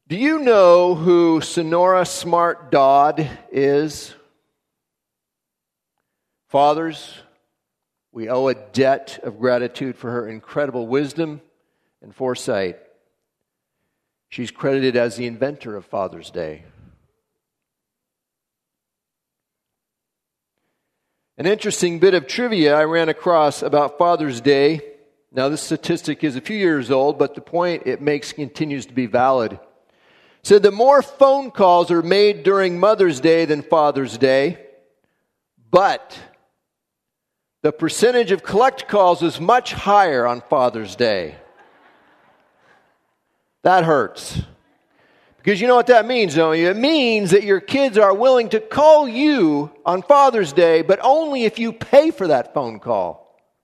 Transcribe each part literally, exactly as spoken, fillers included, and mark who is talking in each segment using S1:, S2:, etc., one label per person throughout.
S1: Do you know who Sonora Smart Dodd is? Fathers, we owe a debt of gratitude for her incredible wisdom and foresight. She's credited as the inventor of Father's Day. An interesting bit of trivia I ran across about Father's Day. Now, this statistic is a few years old, but the point it makes continues to be valid. Said that more phone calls are made during Mother's Day than Father's Day, but the percentage of collect calls is much higher on Father's Day. That hurts. Because you know what that means, don't you? It means that your kids are willing to call you on Father's Day, but only if you pay for that phone call.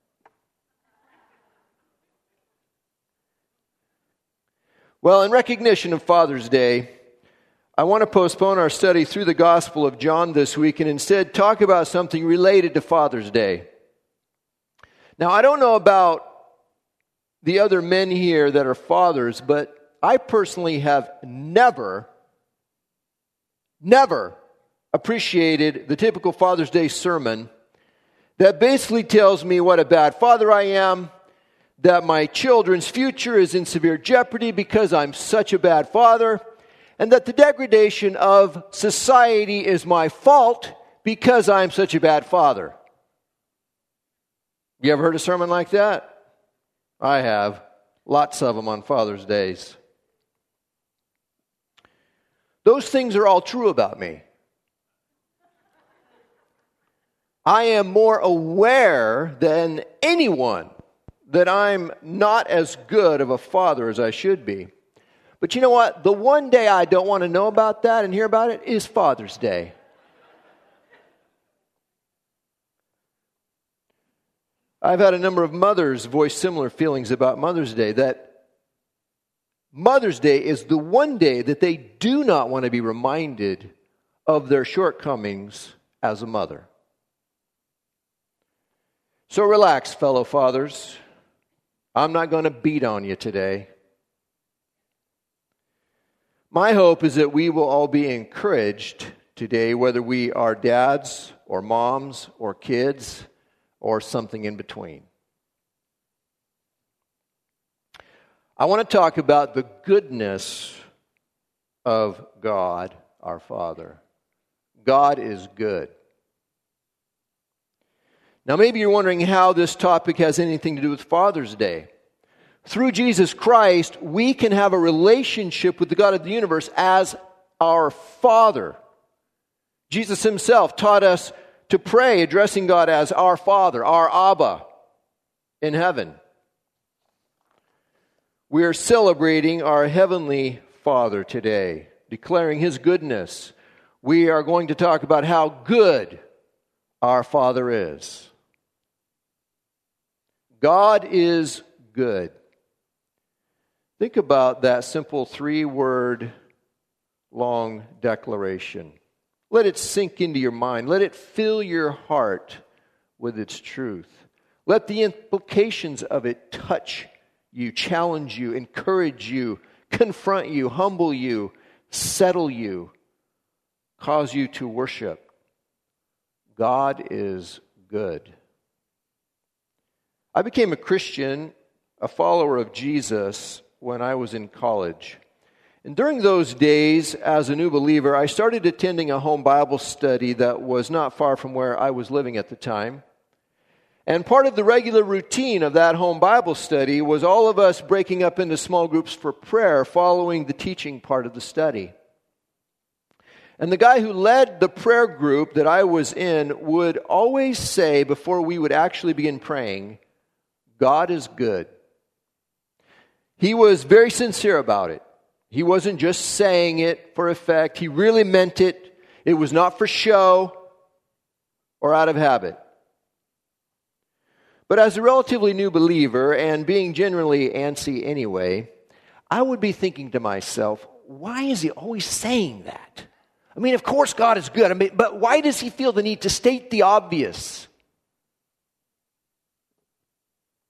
S1: Well, in recognition of Father's Day, I want to postpone our study through the Gospel of John this week and instead talk about something related to Father's Day. Now, I don't know about the other men here that are fathers, but I personally have never, never appreciated the typical Father's Day sermon that basically tells me what a bad father I am, that my children's future is in severe jeopardy because I'm such a bad father, and that the degradation of society is my fault because I'm such a bad father. You ever heard a sermon like that? I have. Lots of them on Father's Days. Those things are all true about me. I am more aware than anyone that I'm not as good of a father as I should be. But you know what? The one day I don't want to know about that and hear about it is Father's Day. I've had a number of mothers voice similar feelings about Mother's Day, that Mother's Day is the one day that they do not want to be reminded of their shortcomings as a mother. So relax, fellow fathers. I'm not going to beat on you today. My hope is that we will all be encouraged today, whether we are dads or moms or kids or something in between. I want to talk about the goodness of God, our Father. God is good. Now, maybe you're wondering how this topic has anything to do with Father's Day. Through Jesus Christ, we can have a relationship with the God of the universe as our Father. Jesus himself taught us to pray, addressing God as our Father, our Abba in heaven. We are celebrating our Heavenly Father today, declaring His goodness. We are going to talk about how good our Father is. God is good. Think about that simple three-word long declaration. Let it sink into your mind. Let it fill your heart with its truth. Let the implications of it touch you, challenge you, encourage you, confront you, humble you, settle you, cause you to worship. God is good. I became a Christian, a follower of Jesus, when I was in college. And during those days, as a new believer, I started attending a home Bible study that was not far from where I was living at the time. And part of the regular routine of that home Bible study was all of us breaking up into small groups for prayer following the teaching part of the study. And the guy who led the prayer group that I was in would always say before we would actually begin praying, God is good. He was very sincere about it. He wasn't just saying it for effect. He really meant it. It was not for show or out of habit. But as a relatively new believer and being generally antsy anyway, I would be thinking to myself, why is he always saying that? I mean, of course God is good. I mean, but why does he feel the need to state the obvious?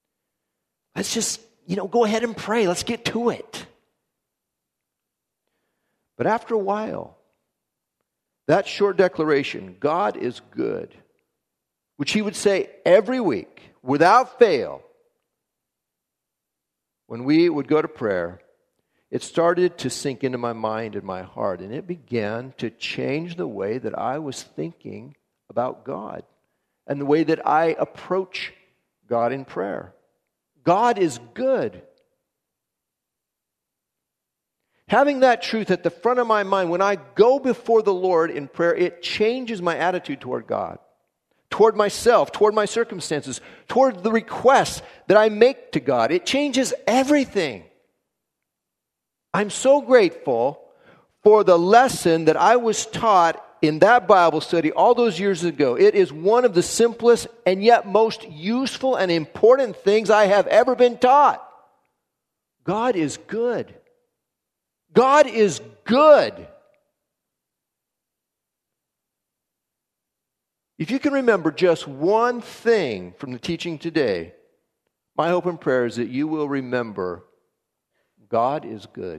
S1: Let's just, you know, go ahead and pray. Let's get to it. But after a while, that short declaration, God is good, which he would say every week, without fail, when we would go to prayer, it started to sink into my mind and my heart, and it began to change the way that I was thinking about God and the way that I approach God in prayer. God is good. Having that truth at the front of my mind, when I go before the Lord in prayer, it changes my attitude toward God, toward myself, toward my circumstances, toward the requests that I make to God. It changes everything. I'm so grateful for the lesson that I was taught in that Bible study all those years ago. It is one of the simplest and yet most useful and important things I have ever been taught. God is good. God is good. If you can remember just one thing from the teaching today, my hope and prayer is that you will remember God is good.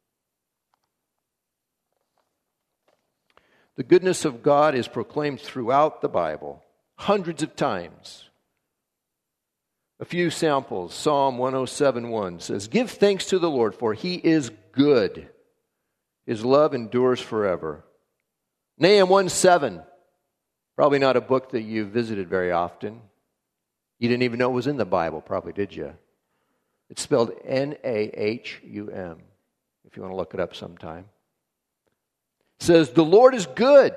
S1: The goodness of God is proclaimed throughout the Bible, hundreds of times. A few samples. Psalm one oh seven one says, "Give thanks to the Lord, for he is good. His love endures forever." Nahum one seven, probably not a book that you visited very often. You didn't even know it was in the Bible, probably, did you? It's spelled N A H U M, if you want to look it up sometime. It says, "The Lord is good,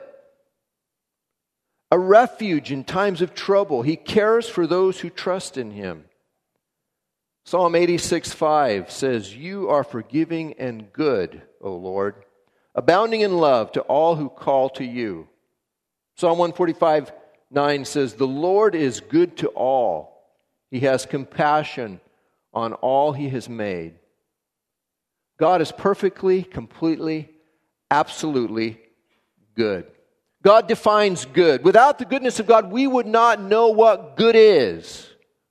S1: a refuge in times of trouble. He cares for those who trust in him." Psalm eighty-six five says, "You are forgiving and good, O Lord, abounding in love to all who call to you." Psalm one forty-five nine says, "The Lord is good to all. He has compassion on all he has made." God is perfectly, completely, absolutely good. God defines good. Without the goodness of God, we would not know what good is.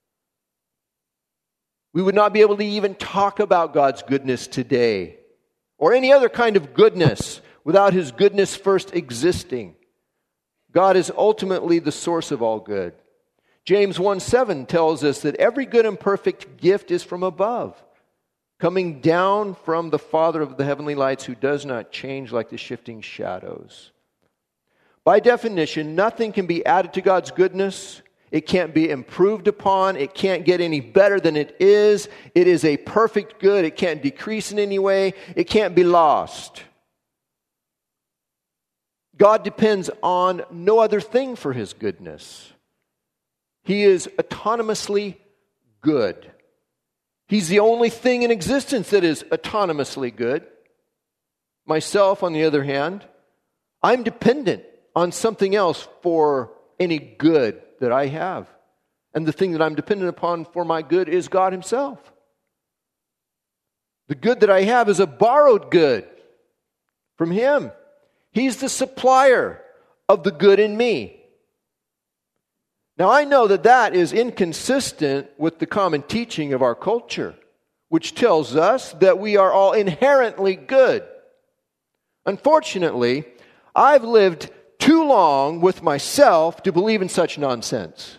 S1: We would not be able to even talk about God's goodness today, or any other kind of goodness, without his goodness first existing. God is ultimately the source of all good. James one seven tells us that every good and perfect gift is from above, coming down from the Father of the heavenly lights, who does not change like the shifting shadows. By definition, nothing can be added to God's goodness. It can't be improved upon. It can't get any better than it is. It is a perfect good. It can't decrease in any way. It can't be lost. God depends on no other thing for his goodness. He is autonomously good. He's the only thing in existence that is autonomously good. Myself, on the other hand, I'm dependent on something else for any good that I have. And the thing that I'm dependent upon for my good is God himself. The good that I have is a borrowed good from him. He's the supplier of the good in me. Now, I know that that is inconsistent with the common teaching of our culture, which tells us that we are all inherently good. Unfortunately, I've lived too long with myself to believe in such nonsense.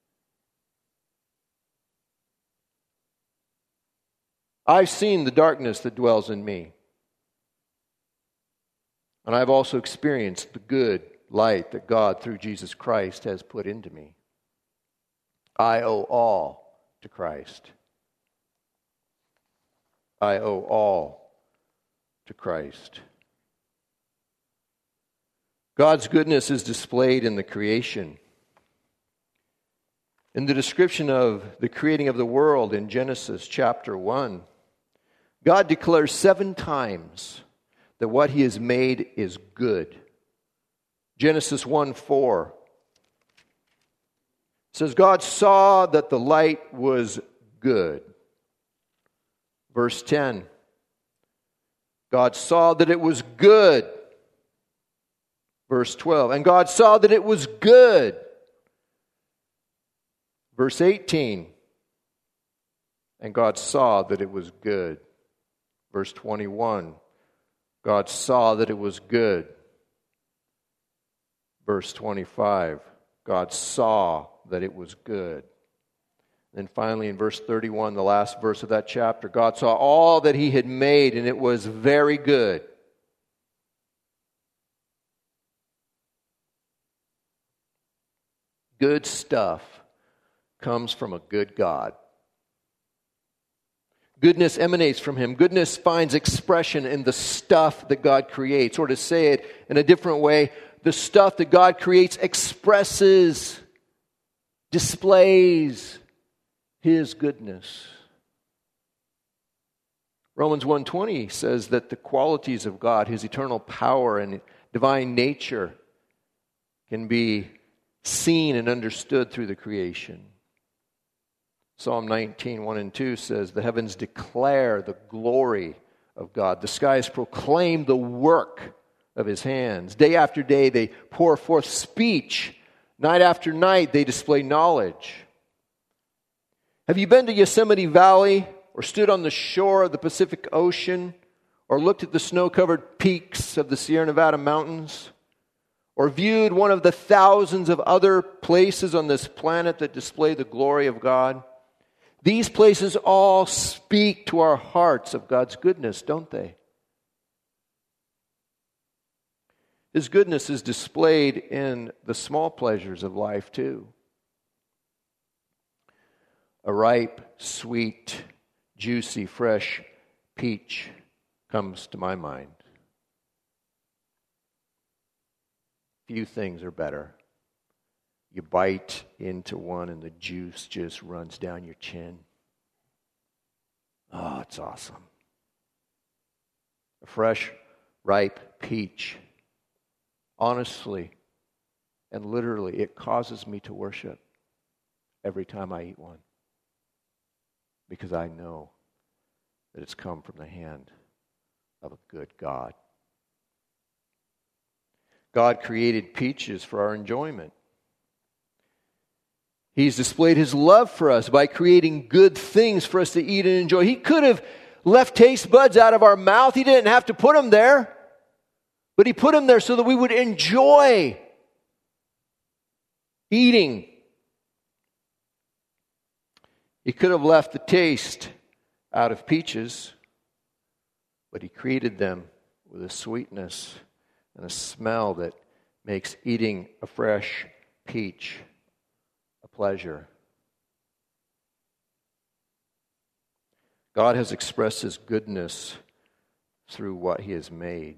S1: I've seen the darkness that dwells in me. And I've also experienced the good light that God, through Jesus Christ, has put into me. I owe all to Christ. I owe all to Christ. God's goodness is displayed in the creation. In the description of the creating of the world in Genesis chapter one, God declares seven times that what he has made is good. Genesis one four says, God saw that the light was good. Verse ten, God saw that it was good. Verse twelve, and God saw that it was good. Verse eighteen, and God saw that it was good. Verse twenty-one, God saw that it was good. Verse twenty-five, God saw that it was good. Then finally in verse thirty-one, the last verse of that chapter, God saw all that He had made, and it was very good. Good stuff comes from a good God. Goodness emanates from Him. Goodness finds expression in the stuff that God creates. Or to say it in a different way, the stuff that God creates expresses, displays His goodness. Romans one twenty says that the qualities of God, His eternal power and divine nature, can be seen and understood through the creation. Psalm nineteen, one and two says, the heavens declare the glory of God. The skies proclaim the work of His hands. Day after day they pour forth speech. Night after night they display knowledge. Have you been to Yosemite Valley or stood on the shore of the Pacific Ocean or looked at the snow-covered peaks of the Sierra Nevada mountains or viewed one of the thousands of other places on this planet that display the glory of God? These places all speak to our hearts of God's goodness, don't they? His goodness is displayed in the small pleasures of life too. A ripe, sweet, juicy, fresh peach comes to my mind. Few things are better. You bite into one and the juice just runs down your chin. Oh, it's awesome. A fresh, ripe peach. Honestly and literally, it causes me to worship every time I eat one. Because I know that it's come from the hand of a good God. God created peaches for our enjoyment. He's displayed His love for us by creating good things for us to eat and enjoy. He could have left taste buds out of our mouth. He didn't have to put them there. But He put them there so that we would enjoy eating. He could have left the taste out of peaches, but He created them with a sweetness and a smell that makes eating a fresh peach a pleasure. God has expressed His goodness through what He has made.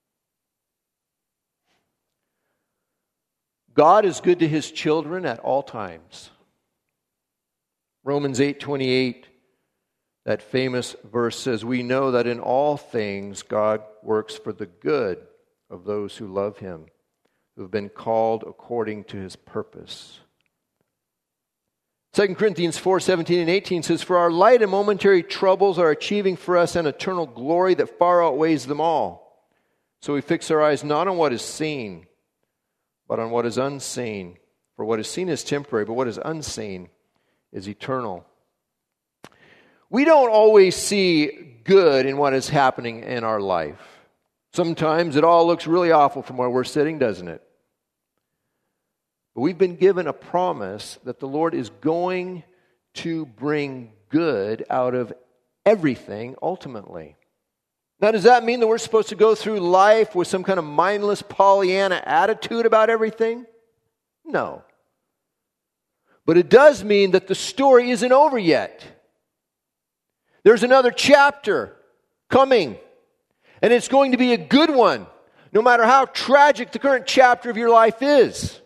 S1: God is good to His children at all times. Romans eight twenty-eight, that famous verse says, we know that in all things God works for the good of those who love Him, who have been called according to His purpose. Second Corinthians four seventeen and eighteen says, for our light and momentary troubles are achieving for us an eternal glory that far outweighs them all. So we fix our eyes not on what is seen, but on what is unseen. For what is seen is temporary, but what is unseen is eternal. We don't always see good in what is happening in our life. Sometimes it all looks really awful from where we're sitting, doesn't it? But we've been given a promise that the Lord is going to bring good out of everything ultimately. Now, does that mean that we're supposed to go through life with some kind of mindless Pollyanna attitude about everything? No. But it does mean that the story isn't over yet. There's another chapter coming, and it's going to be a good one, no matter how tragic the current chapter of your life is.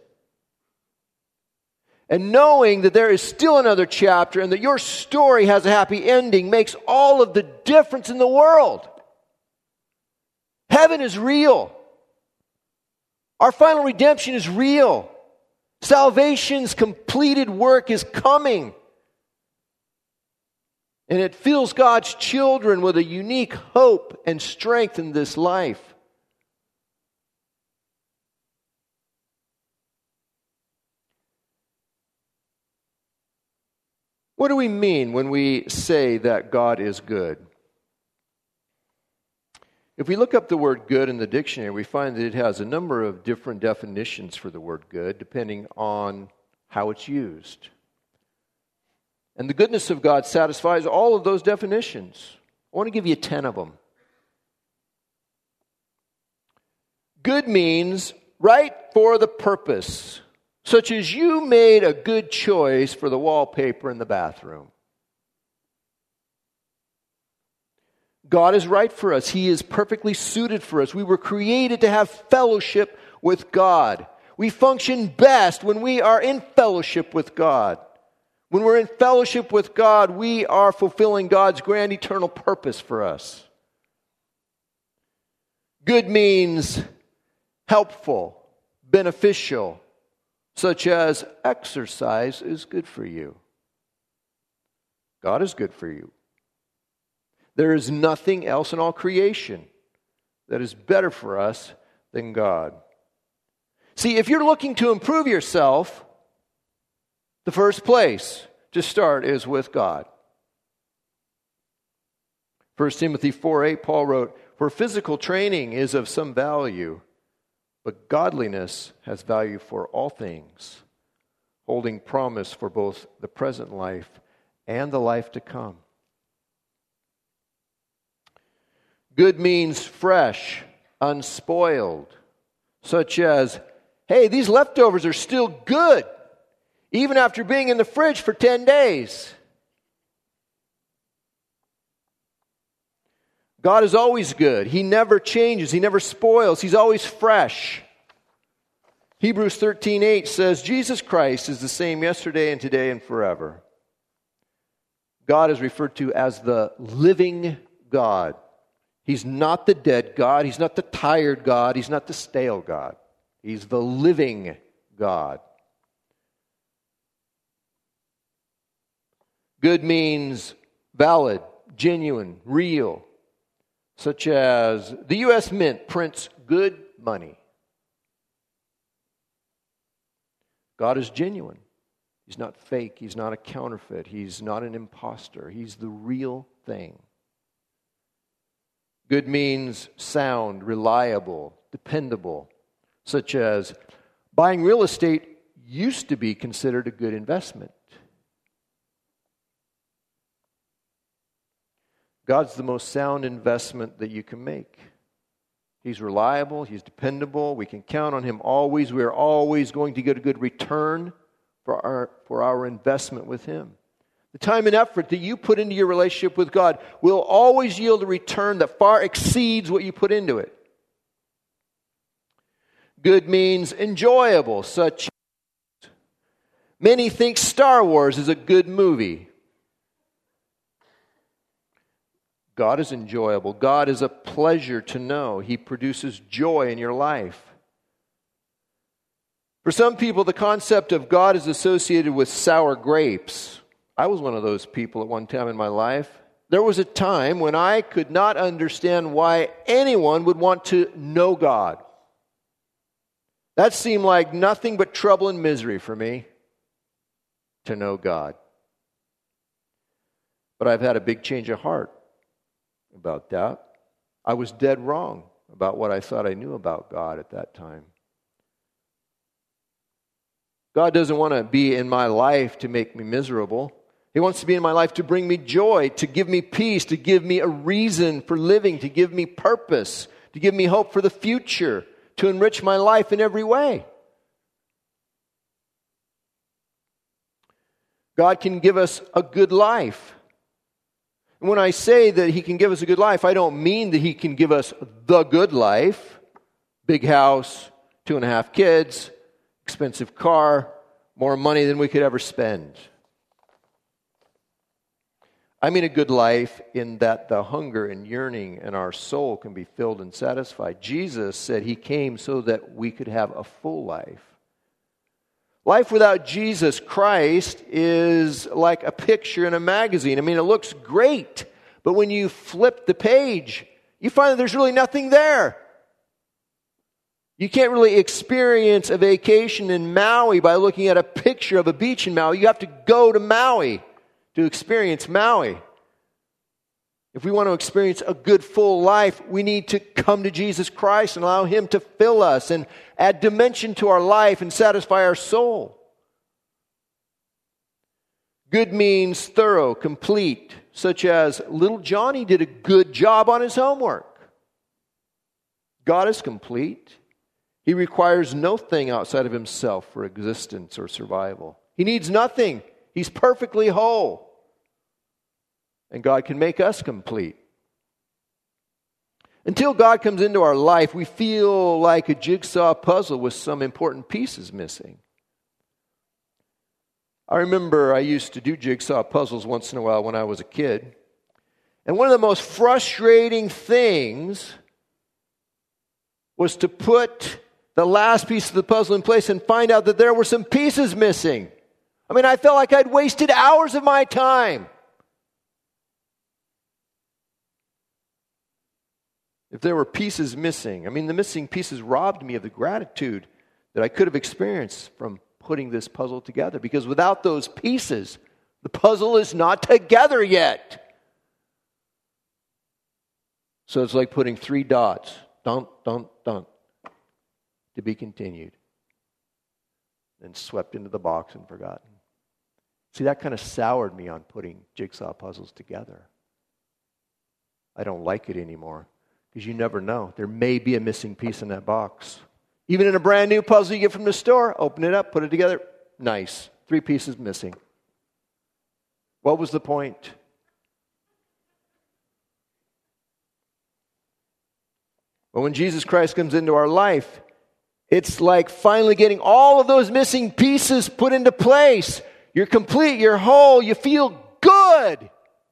S1: And knowing that there is still another chapter and that your story has a happy ending makes all of the difference in the world. Heaven is real. Our final redemption is real. Salvation's completed work is coming. And it fills God's children with a unique hope and strength in this life. What do we mean when we say that God is good? If we look up the word good in the dictionary, we find that it has a number of different definitions for the word good, depending on how it's used. And the goodness of God satisfies all of those definitions. I want to give you ten of them. Good means right for the purpose, such as you made a good choice for the wallpaper in the bathroom. God is right for us. He is perfectly suited for us. We were created to have fellowship with God. We function best when we are in fellowship with God. When we're in fellowship with God, we are fulfilling God's grand eternal purpose for us. Good means helpful, beneficial, such as exercise is good for you. God is good for you. There is nothing else in all creation that is better for us than God. See, if you're looking to improve yourself, the first place to start is with God. First Timothy four eight, Paul wrote, "For physical training is of some value, but godliness has value for all things, holding promise for both the present life and the life to come." Good means fresh, unspoiled, such as, hey, these leftovers are still good, even after being in the fridge for ten days. God is always good. He never changes. He never spoils. He's always fresh. Hebrews thirteen eight says, Jesus Christ is the same yesterday and today and forever. God is referred to as the living God. He's not the dead God. He's not the tired God. He's not the stale God. He's the living God. Good means valid, genuine, real, such as the U S Mint prints good money. God is genuine. He's not fake. He's not a counterfeit. He's not an imposter. He's the real thing. Good means sound, reliable, dependable, such as buying real estate used to be considered a good investment. God's the most sound investment that you can make. He's reliable. He's dependable. We can count on Him always. We are always going to get a good return for our, for our investment with Him. The time and effort that you put into your relationship with God will always yield a return that far exceeds what you put into it. Good means enjoyable, such as many think Star Wars is a good movie. God is enjoyable. God is a pleasure to know. He produces joy in your life. For some people, the concept of God is associated with sour grapes. I was one of those people at one time in my life. There was a time when I could not understand why anyone would want to know God. That seemed like nothing but trouble and misery for me, to know God. But I've had a big change of heart about that. I was dead wrong about what I thought I knew about God at that time. God doesn't want to be in my life to make me miserable. He wants to be in my life to bring me joy, to give me peace, to give me a reason for living, to give me purpose, to give me hope for the future, to enrich my life in every way. God can give us a good life. And when I say that He can give us a good life, I don't mean that He can give us the good life. Big house, two and a half kids, expensive car, more money than we could ever spend. I mean a good life in that the hunger and yearning in our soul can be filled and satisfied. Jesus said He came so that we could have a full life. Life without Jesus Christ is like a picture in a magazine. I mean, it looks great, but when you flip the page, you find that there's really nothing there. You can't really experience a vacation in Maui by looking at a picture of a beach in Maui. You have to go to Maui to experience Maui. If we want to experience a good, full life, we need to come to Jesus Christ and allow Him to fill us and add dimension to our life and satisfy our soul. Good means thorough, complete, such as little Johnny did a good job on his homework. God is complete. He requires no thing outside of Himself for existence or survival. He needs nothing. He's perfectly whole. And God can make us complete. Until God comes into our life, we feel like a jigsaw puzzle with some important pieces missing. I remember I used to do jigsaw puzzles once in a while when I was a kid. And one of the most frustrating things was to put the last piece of the puzzle in place and find out that there were some pieces missing. I mean, I felt like I'd wasted hours of my time. If there were pieces missing, I mean, the missing pieces robbed me of the gratitude that I could have experienced from putting this puzzle together. Because without those pieces, the puzzle is not together yet. So it's like putting three dots, dun, dun, dun, to be continued. And swept into the box and forgotten. See, that kind of soured me on putting jigsaw puzzles together. I don't like it anymore. Because you never know. There may be a missing piece in that box. Even in a brand new puzzle you get from the store, open it up, put it together. Nice. Three pieces missing. What was the point? But when Jesus Christ comes into our life, it's like finally getting all of those missing pieces put into place. You're complete, you're whole, you feel good.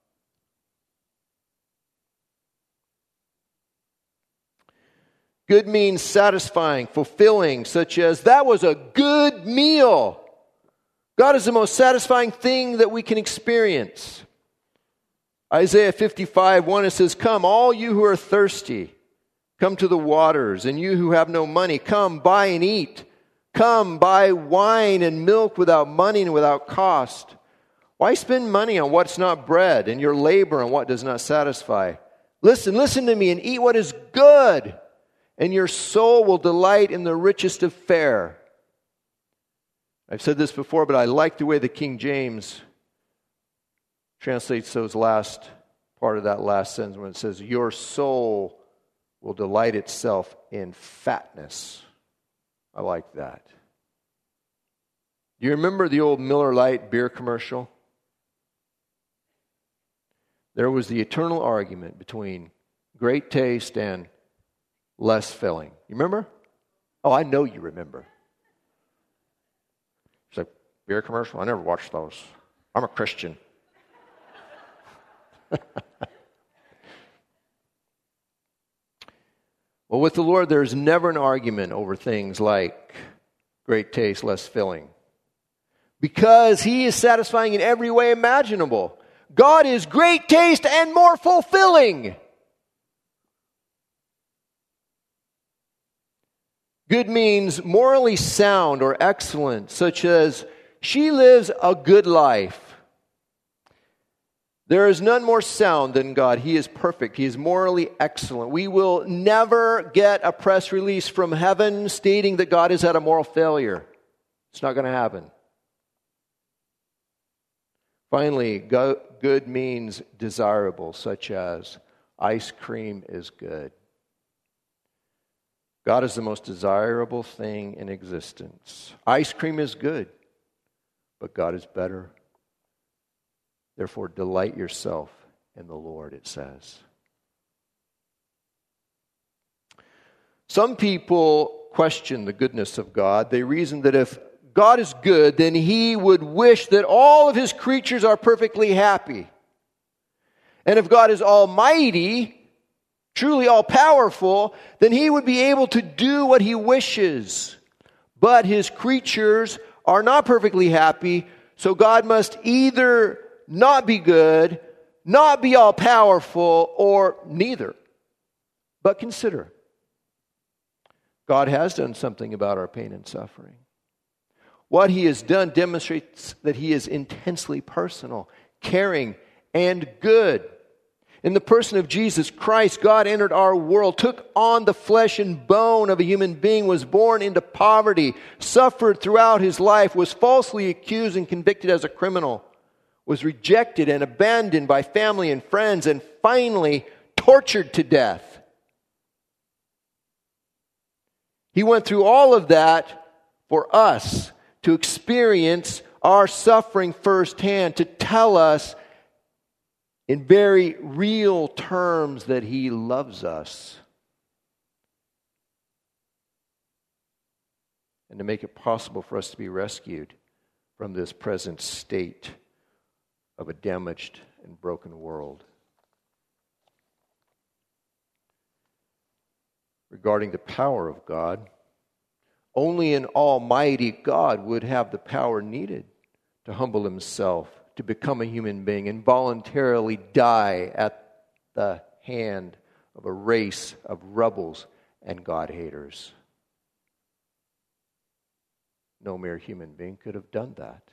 S1: Good means satisfying, fulfilling, such as, that was a good meal. God is the most satisfying thing that we can experience. Isaiah fifty-five one, it says, "Come, all you who are thirsty, come to the waters, and you who have no money, come, buy and eat. Come, buy wine and milk without money and without cost. Why spend money on what's not bread, and your labor on what does not satisfy? Listen, listen to me, and eat what is good, and your soul will delight in the richest of fare." I've said this before, but I like the way the King James translates those last part of that last sentence when it says, "Your soul will delight itself in fatness." I like that. Do you remember the old Miller Lite beer commercial? There was the eternal argument between great taste and less filling. You remember? Oh, I know you remember. It's like, beer commercial? I never watched those. I'm a Christian. Well, with the Lord, there's never an argument over things like great taste, less filling. Because He is satisfying in every way imaginable. God is great taste and more fulfilling. Good means morally sound or excellent, such as, she lives a good life. There is none more sound than God. He is perfect. He is morally excellent. We will never get a press release from heaven stating that God has had a moral failure. It's not going to happen. Finally, go, good means desirable, such as ice cream is good. God is the most desirable thing in existence. Ice cream is good, but God is better. Therefore, delight yourself in the Lord, it says. Some people question the goodness of God. They reason that if God is good, then He would wish that all of His creatures are perfectly happy. And if God is almighty, truly all-powerful, then He would be able to do what He wishes. But His creatures are not perfectly happy, so God must either not be good, not be all-powerful, or neither. But consider, God has done something about our pain and suffering. What He has done demonstrates that He is intensely personal, caring, and good. In the person of Jesus Christ, God entered our world, took on the flesh and bone of a human being, was born into poverty, suffered throughout his life, was falsely accused and convicted as a criminal, was rejected and abandoned by family and friends, and finally tortured to death. He went through all of that for us to experience our suffering firsthand, to tell us in very real terms that He loves us, and to make it possible for us to be rescued from this present state of a damaged and broken world. Regarding the power of God, only an almighty God would have the power needed to humble Himself, to become a human being and voluntarily die at the hand of a race of rebels and God-haters. No mere human being could have done that.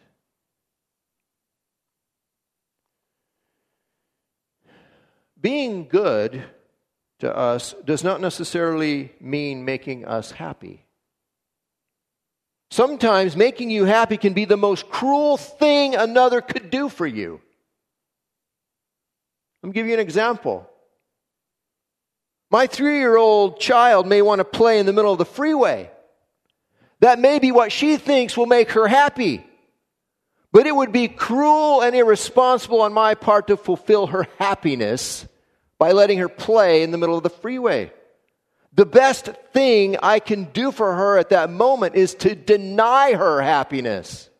S1: Being good to us does not necessarily mean making us happy. Sometimes making you happy can be the most cruel thing another could do for you. Let me give you an example. My three-year-old child may want to play in the middle of the freeway. That may be what she thinks will make her happy. But it would be cruel and irresponsible on my part to fulfill her happiness by letting her play in the middle of the freeway. The best thing I can do for her at that moment is to deny her happiness.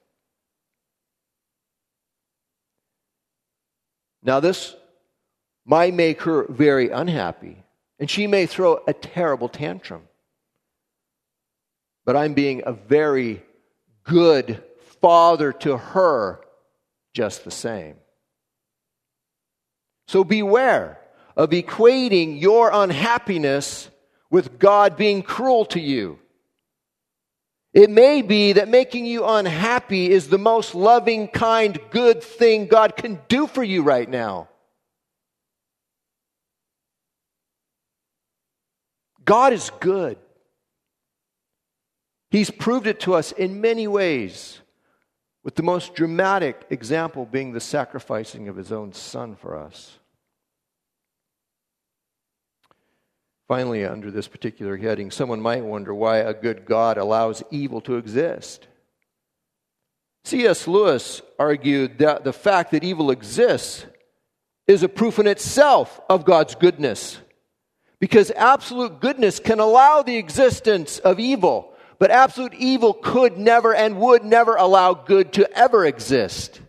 S1: Now, this might make her very unhappy, and she may throw a terrible tantrum. But I'm being a very good father to her just the same. So beware of equating your unhappiness with God being cruel to you. It may be that making you unhappy is the most loving, kind, good thing God can do for you right now. God is good. He's proved it to us in many ways, with the most dramatic example being the sacrificing of His own Son for us. Finally, under this particular heading, someone might wonder why a good God allows evil to exist. C S Lewis argued that the fact that evil exists is a proof in itself of God's goodness, because absolute goodness can allow the existence of evil, but absolute evil could never and would never allow good to ever exist.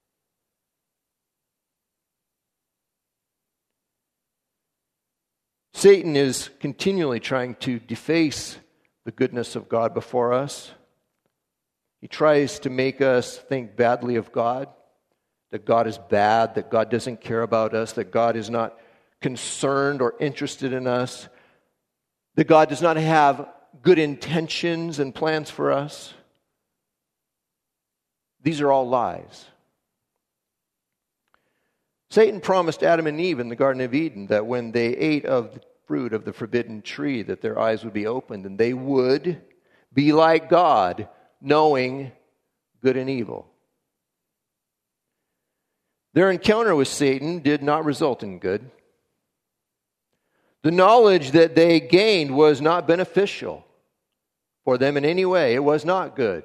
S1: Satan is continually trying to deface the goodness of God before us. He tries to make us think badly of God, that God is bad, that God doesn't care about us, that God is not concerned or interested in us, that God does not have good intentions and plans for us. These are all lies. Satan promised Adam and Eve in the Garden of Eden that when they ate of the fruit of the forbidden tree, that their eyes would be opened and they would be like God, knowing good and evil. Their encounter with Satan did not result in good. The knowledge that they gained was not beneficial for them in any way. It was not good.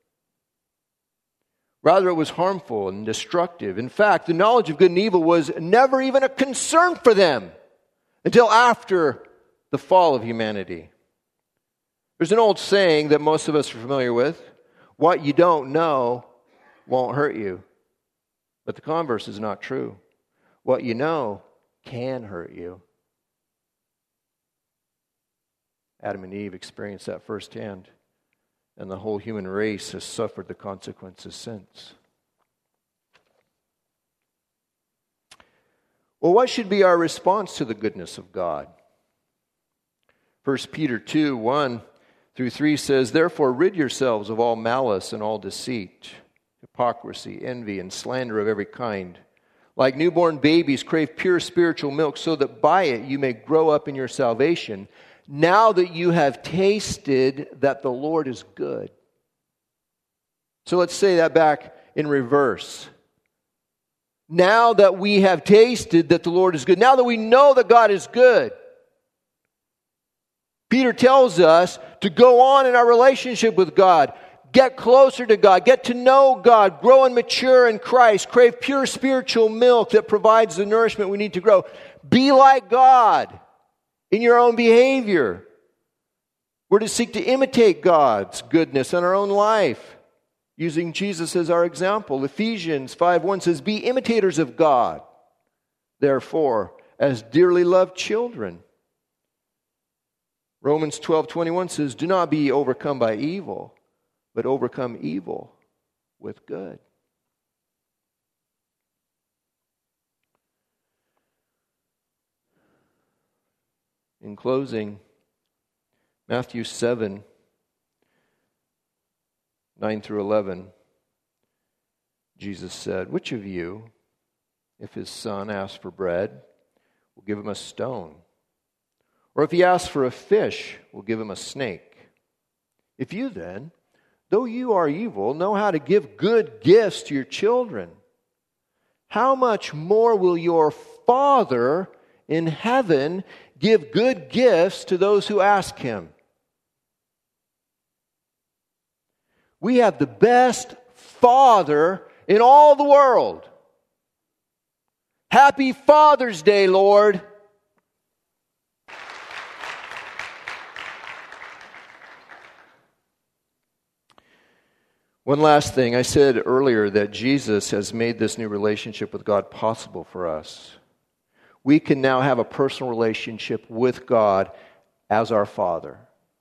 S1: Rather, it was harmful and destructive. In fact, the knowledge of good and evil was never even a concern for them until after the fall of humanity. There's an old saying that most of us are familiar with: what you don't know won't hurt you. But the converse is not true. What you know can hurt you. Adam and Eve experienced that firsthand, and the whole human race has suffered the consequences since. Well, what should be our response to the goodness of God? First Peter two, one through three says, "Therefore rid yourselves of all malice and all deceit, hypocrisy, envy, and slander of every kind. Like newborn babies crave pure spiritual milk, so that by it you may grow up in your salvation, now that you have tasted that the Lord is good. So let's say that back in reverse. Now that we have tasted that the Lord is good, now that we know that God is good, Peter tells us to go on in our relationship with God. Get closer to God. Get to know God. Grow and mature in Christ. Crave pure spiritual milk that provides the nourishment we need to grow. Be like God in your own behavior. We're to seek to imitate God's goodness in our own life, using Jesus as our example. Ephesians five one says, be imitators of God, therefore, as dearly loved children. Romans twelve twenty-one says, do not be overcome by evil, but overcome evil with good. In closing, Matthew seven, nine through eleven, Jesus said, which of you, if his son asks for bread, will give him a stone? Or if he asks for a fish, will give him a snake? If you then, though you are evil, know how to give good gifts to your children, how much more will your Father in heaven give good gifts to those who ask him? We have the best Father in all the world. Happy Father's Day, Lord. One last thing. I said earlier that Jesus has made this new relationship with God possible for us. We can now have a personal relationship with God as our Father.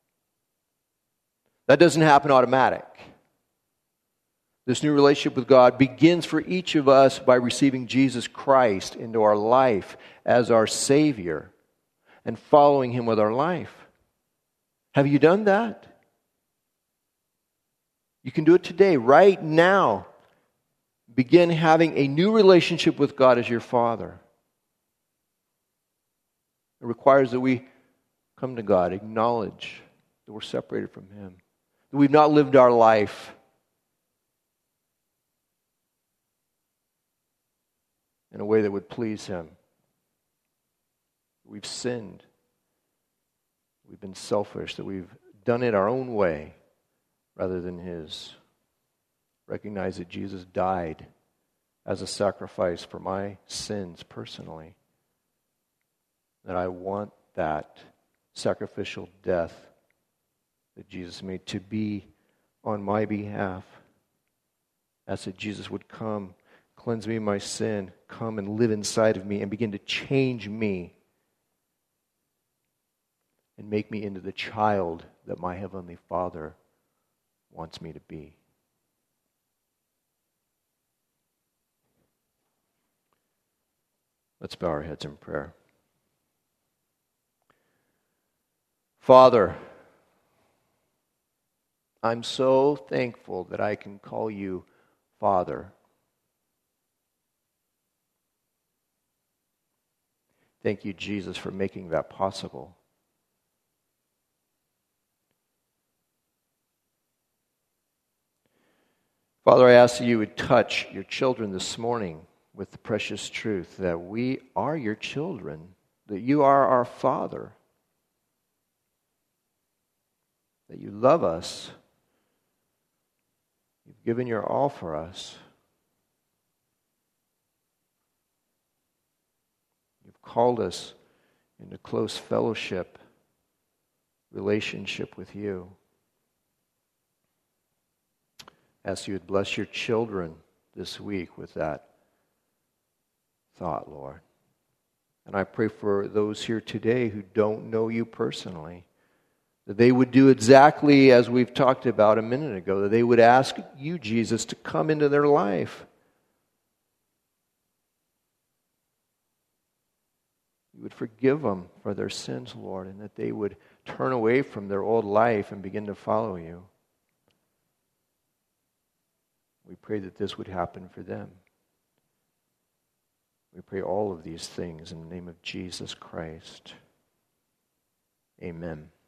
S1: That doesn't happen automatic. This new relationship with God begins for each of us by receiving Jesus Christ into our life as our Savior and following Him with our life. Have you done that? You can do it today, right now. Begin having a new relationship with God as your Father. It requires that we come to God, acknowledge that we're separated from Him, that we've not lived our life in a way that would please Him. We've sinned. We've been selfish, that we've done it our own way rather than His. Recognize that Jesus died as a sacrifice for my sins personally. That I want that sacrificial death that Jesus made to be on my behalf. Ask that Jesus would come, cleanse me of my sin, come and live inside of me and begin to change me and make me into the child that my Heavenly Father wants me to be. Let's bow our heads in prayer. Father, I'm so thankful that I can call you Father. Thank you, Jesus, for making that possible. Father, I ask that you would touch your children this morning with the precious truth that we are your children, that you are our Father, that you love us, you've given your all for us. You've called us into close fellowship, relationship with you. Ask you would bless your children this week with that thought, Lord. And I pray for those here today who don't know you personally, that they would do exactly as we've talked about a minute ago, that they would ask you, Jesus, to come into their life. You would forgive them for their sins, Lord, and that they would turn away from their old life and begin to follow you. We pray that this would happen for them. We pray all of these things in the name of Jesus Christ. Amen.